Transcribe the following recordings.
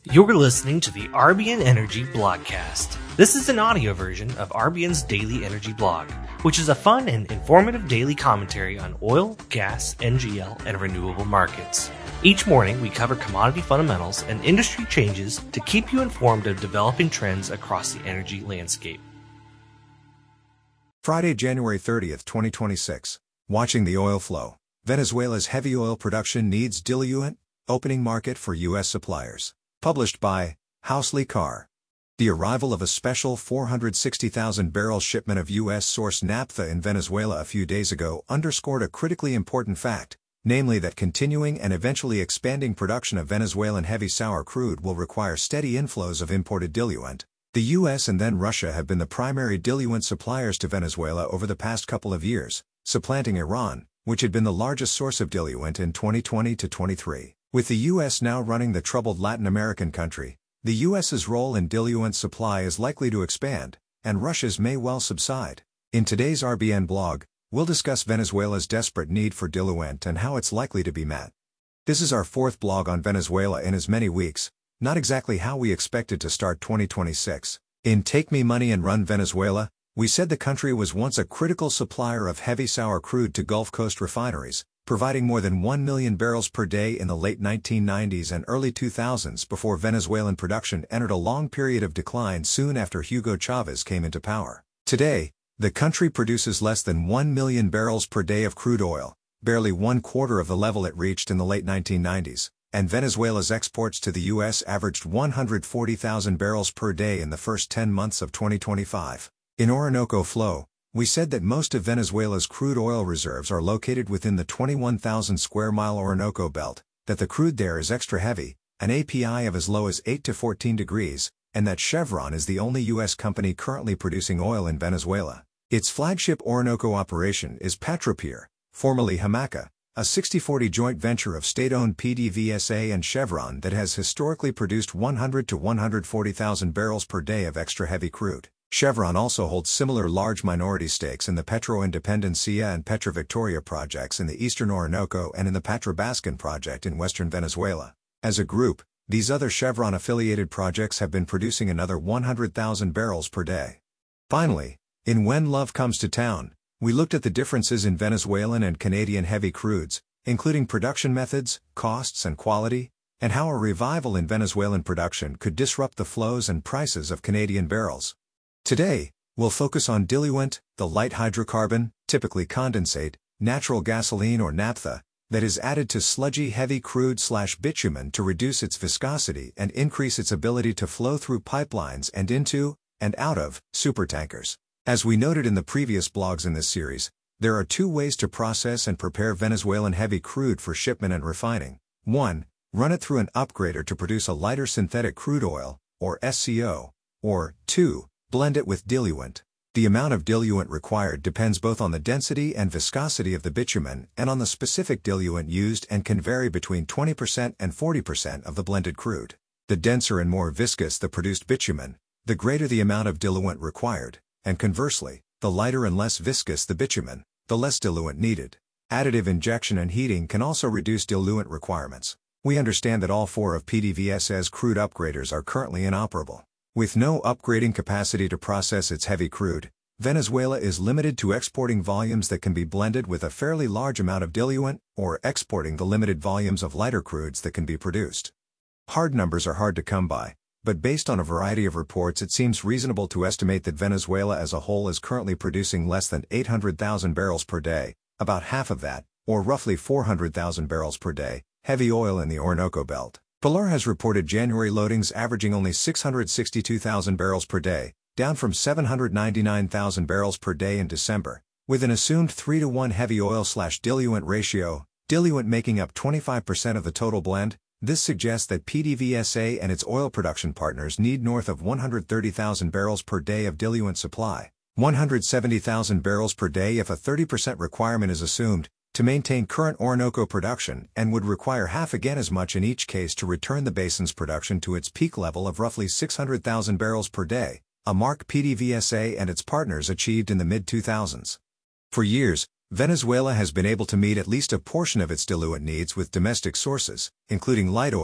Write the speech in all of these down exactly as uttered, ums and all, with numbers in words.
You're listening to the R B N Energy Blogcast. This is an audio version of R B N's Daily Energy Blog, which is a fun and informative daily commentary on oil, gas, N G L, and renewable markets. Each morning, we cover commodity fundamentals and industry changes to keep you informed of developing trends across the energy landscape. Friday, January thirtieth, twenty twenty-six. Watching the oil flow. Venezuela's heavy oil production needs diluent, opening market for U S suppliers. Published by Housley Carr. The arrival of a special four hundred sixty thousand barrel shipment of U S-sourced naphtha in Venezuela a few days ago underscored a critically important fact, namely that continuing and eventually expanding production of Venezuelan heavy sour crude will require steady inflows of imported diluent. The U S and then Russia have been the primary diluent suppliers to Venezuela over the past couple of years, supplanting Iran, which had been the largest source of diluent in twenty twenty to twenty-three. With the U S now running the troubled Latin American country, the U S's role in diluent supply is likely to expand, and Russia's may well subside. In today's R B N blog, we'll discuss Venezuela's desperate need for diluent and how it's likely to be met. This is our fourth blog on Venezuela in as many weeks, not exactly how we expected to start twenty twenty-six. In Take Me Money and Run Venezuela, we said the country was once a critical supplier of heavy sour crude to Gulf Coast refineries, providing more than one million barrels per day in the late nineteen nineties and early two thousands before Venezuelan production entered a long period of decline soon after Hugo Chavez came into power. Today, the country produces less than one million barrels per day of crude oil, barely one quarter of the level it reached in the late nineteen nineties, and Venezuela's exports to the U S averaged one hundred forty thousand barrels per day in the first ten months of twenty twenty-five. In Orinoco Flow, we said that most of Venezuela's crude oil reserves are located within the twenty-one thousand square mile Orinoco belt, that the crude there is extra heavy, an A P I of as low as eight to fourteen degrees, and that Chevron is the only U S company currently producing oil in Venezuela. Its flagship Orinoco operation is Petropier, formerly Hamaca, a sixty forty joint venture of state-owned P D V S A and Chevron that has historically produced one hundred to one hundred forty thousand barrels per day of extra heavy crude. Chevron also holds similar large minority stakes in the Petro Independencia and Petra Victoria projects in the eastern Orinoco and in the Patrobascan project in western Venezuela. As a group, these other Chevron-affiliated projects have been producing another one hundred thousand barrels per day. Finally, in When Love Comes to Town, we looked at the differences in Venezuelan and Canadian heavy crudes, including production methods, costs and quality, and how a revival in Venezuelan production could disrupt the flows and prices of Canadian barrels. Today, we'll focus on diluent, the light hydrocarbon, typically condensate, natural gasoline or naphtha, that is added to sludgy heavy crude slash bitumen to reduce its viscosity and increase its ability to flow through pipelines and into, and out of, supertankers. As we noted in the previous blogs in this series, there are two ways to process and prepare Venezuelan heavy crude for shipment and refining. one. Run it through an upgrader to produce a lighter synthetic crude oil, or S C O. Or, two. Blend it with diluent. The amount of diluent required depends both on the density and viscosity of the bitumen and on the specific diluent used and can vary between twenty percent and forty percent of the blended crude. The denser and more viscous the produced bitumen, the greater the amount of diluent required, and conversely, the lighter and less viscous the bitumen, the less diluent needed. Additive injection and heating can also reduce diluent requirements. We understand that all four of P D V S A's crude upgraders are currently inoperable. With no upgrading capacity to process its heavy crude, Venezuela is limited to exporting volumes that can be blended with a fairly large amount of diluent, or exporting the limited volumes of lighter crudes that can be produced. Hard numbers are hard to come by, but based on a variety of reports it seems reasonable to estimate that Venezuela as a whole is currently producing less than eight hundred thousand barrels per day, about half of that, or roughly four hundred thousand barrels per day, heavy oil in the Orinoco belt. Polar has reported January loadings averaging only six hundred sixty-two thousand barrels per day, down from seven hundred ninety-nine thousand barrels per day in December, with an assumed three to one heavy oil slash diluent ratio, diluent making up twenty-five percent of the total blend. This suggests that P D V S A and its oil production partners need north of one hundred thirty thousand barrels per day of diluent supply, one hundred seventy thousand barrels per day if a thirty percent requirement is assumed, to maintain current Orinoco production, and would require half again as much in each case to return the basin's production to its peak level of roughly six hundred thousand barrels per day, a mark P D V S A and its partners achieved in the mid two thousands. For years, Venezuela has been able to meet at least a portion of its diluent needs with domestic sources, including light oil,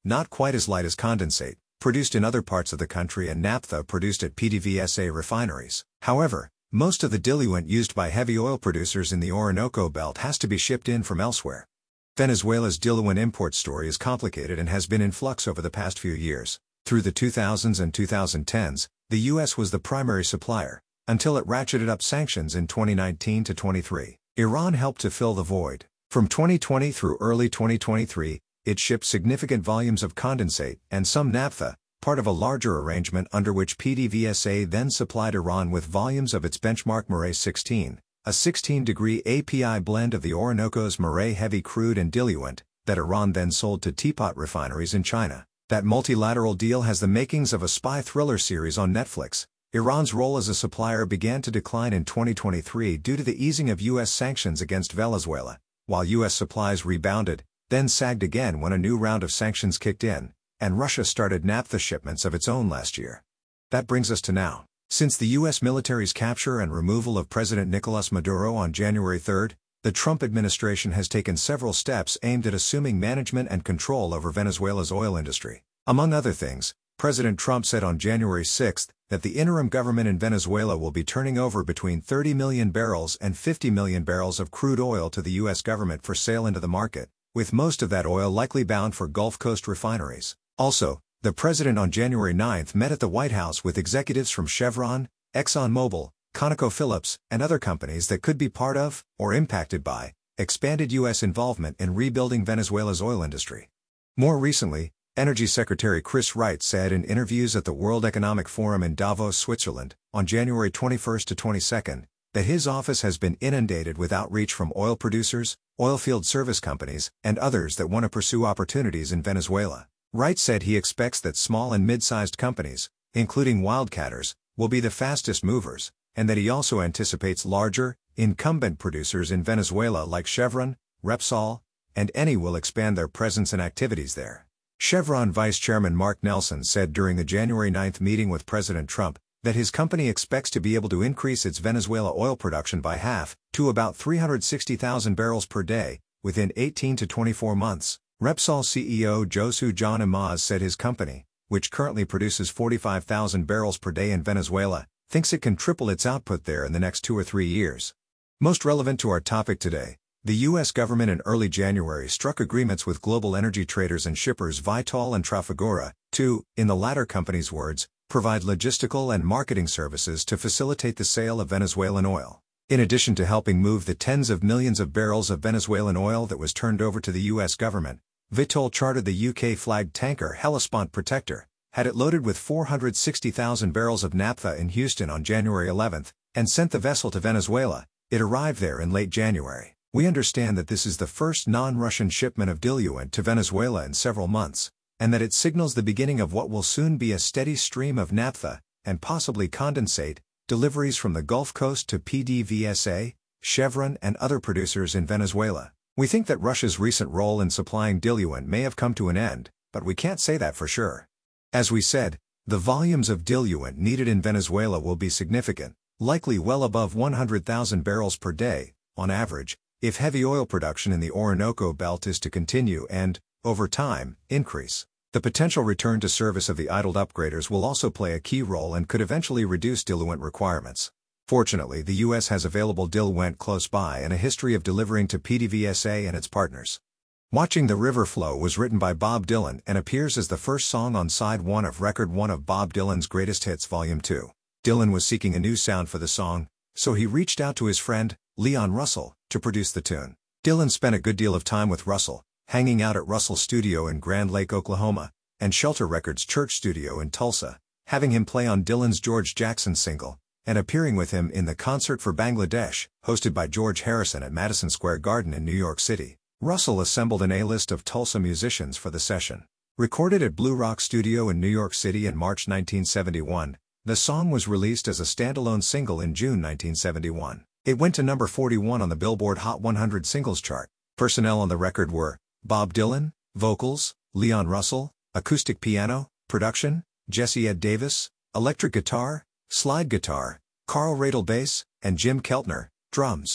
not quite as light as condensate, produced in other parts of the country and naphtha produced at P D V S A refineries. However, most of the diluent used by heavy oil producers in the Orinoco Belt has to be shipped in from elsewhere. Venezuela's diluent import story is complicated and has been in flux over the past few years. Through the two thousands and twenty tens, the U S was the primary supplier, until it ratcheted up sanctions in twenty nineteen to twenty-three. Iran helped to fill the void. From twenty twenty through early twenty twenty-three, it shipped significant volumes of condensate and some naphtha, part of a larger arrangement under which P D V S A then supplied Iran with volumes of its benchmark Mareh sixteen, a sixteen degree A P I blend of the Orinoco's Mareh heavy crude and diluent, that Iran then sold to teapot refineries in China. That multilateral deal has the makings of a spy thriller series on Netflix. Iran's role as a supplier began to decline in twenty twenty-three due to the easing of U S sanctions against Venezuela, while U S supplies rebounded, then sagged again when a new round of sanctions kicked in, and Russia started naphtha shipments of its own last year. That brings us to now. Since the U S military's capture and removal of President Nicolas Maduro on January third, the Trump administration has taken several steps aimed at assuming management and control over Venezuela's oil industry. Among other things, President Trump said on January sixth that the interim government in Venezuela will be turning over between thirty million barrels and fifty million barrels of crude oil to the U S government for sale into the market, with most of that oil likely bound for Gulf Coast refineries. Also, the president on January ninth met at the White House with executives from Chevron, ExxonMobil, ConocoPhillips, and other companies that could be part of, or impacted by, expanded U S involvement in rebuilding Venezuela's oil industry. More recently, Energy Secretary Chris Wright said in interviews at the World Economic Forum in Davos, Switzerland, on January twenty-first to twenty-second, that his office has been inundated with outreach from oil producers, oilfield service companies, and others that want to pursue opportunities in Venezuela. Wright said he expects that small and mid-sized companies, including wildcatters, will be the fastest movers, and that he also anticipates larger, incumbent producers in Venezuela like Chevron, Repsol, and Eni will expand their presence and activities there. Chevron Vice Chairman Mark Nelson said during the January ninth meeting with President Trump that his company expects to be able to increase its Venezuela oil production by half, to about three hundred sixty thousand barrels per day, within eighteen to twenty-four months. Repsol C E O Josu John Imaz said his company, which currently produces forty-five thousand barrels per day in Venezuela, thinks it can triple its output there in the next two or three years. Most relevant to our topic today, the U S government in early January struck agreements with global energy traders and shippers Vitol and Trafigura to, in the latter company's words, provide logistical and marketing services to facilitate the sale of Venezuelan oil. In addition to helping move the tens of millions of barrels of Venezuelan oil that was turned over to the U S government, Vitol chartered the U K-flagged tanker Hellespont Protector, had it loaded with four hundred sixty thousand barrels of naphtha in Houston on January eleventh, and sent the vessel to Venezuela. It arrived there in late January. We understand that this is the first non-Russian shipment of diluent to Venezuela in several months, and that it signals the beginning of what will soon be a steady stream of naphtha, and possibly condensate, deliveries from the Gulf Coast to P D V S A, Chevron and other producers in Venezuela. We think that Russia's recent role in supplying diluent may have come to an end, but we can't say that for sure. As we said, the volumes of diluent needed in Venezuela will be significant, likely well above one hundred thousand barrels per day, on average, if heavy oil production in the Orinoco Belt is to continue and, over time, increase. The potential return to service of the idled upgraders will also play a key role and could eventually reduce diluent requirements. Fortunately, the U S has available diluent close by and a history of delivering to P D V S A and its partners. Watching the River Flow was written by Bob Dylan and appears as the first song on side one of record one of Bob Dylan's Greatest Hits Volume two. Dylan was seeking a new sound for the song, so he reached out to his friend, Leon Russell, to produce the tune. Dylan spent a good deal of time with Russell, hanging out at Russell's studio in Grand Lake, Oklahoma, and Shelter Records' church studio in Tulsa, having him play on Dylan's George Jackson single, and appearing with him in the Concert for Bangladesh, hosted by George Harrison at Madison Square Garden in New York City. Russell assembled an A-list of Tulsa musicians for the session. Recorded at Blue Rock Studio in New York City in March nineteen seventy-one, the song was released as a standalone single in June nineteen seventy-one. It went to number forty-one on the Billboard Hot one hundred Singles chart. Personnel on the record were Bob Dylan, vocals, Leon Russell, acoustic piano, production, Jesse Ed Davis, electric guitar, slide guitar, Carl Radel bass, and Jim Keltner, drums.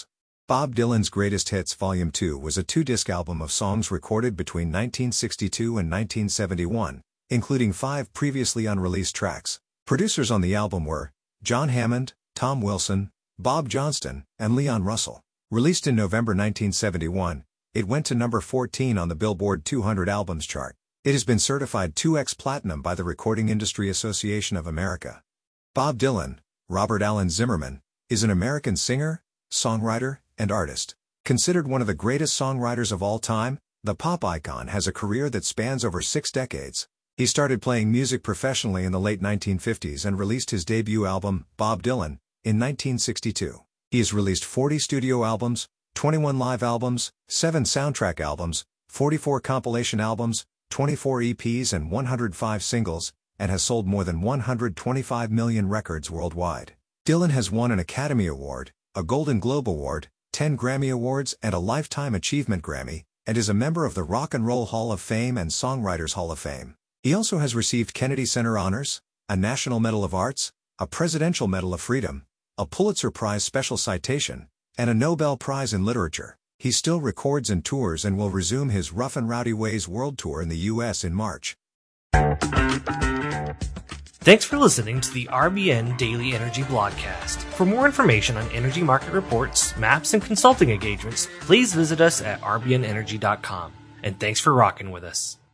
Bob Dylan's Greatest Hits Volume two was a two-disc album of songs recorded between nineteen sixty-two and nineteen seventy-one, including five previously unreleased tracks. Producers on the album were John Hammond, Tom Wilson, Bob Johnston, and Leon Russell. Released in November nineteen seventy-one, it went to number fourteen on the Billboard two hundred Albums chart. It has been certified two X Platinum by the Recording Industry Association of America. Bob Dylan, Robert Allen Zimmerman, is an American singer, songwriter, and artist. Considered one of the greatest songwriters of all time, the pop icon has a career that spans over six decades. He started playing music professionally in the late nineteen fifties and released his debut album, Bob Dylan, in nineteen sixty-two. He has released forty studio albums, twenty-one live albums, seven soundtrack albums, forty-four compilation albums, twenty-four E Ps and one hundred five singles, and has sold more than one hundred twenty-five million records worldwide. Dylan has won an Academy Award, a Golden Globe Award, ten Grammy Awards and a Lifetime Achievement Grammy, and is a member of the Rock and Roll Hall of Fame and Songwriters Hall of Fame. He also has received Kennedy Center honors, a National Medal of Arts, a Presidential Medal of Freedom, a Pulitzer Prize Special Citation, and a Nobel Prize in Literature. He still records and tours and will resume his Rough and Rowdy Ways World Tour in the U S in March. Thanks for listening to the R B N Daily Energy Blogcast. For more information on energy market reports, maps, and consulting engagements, please visit us at r b n energy dot com. And thanks for rocking with us.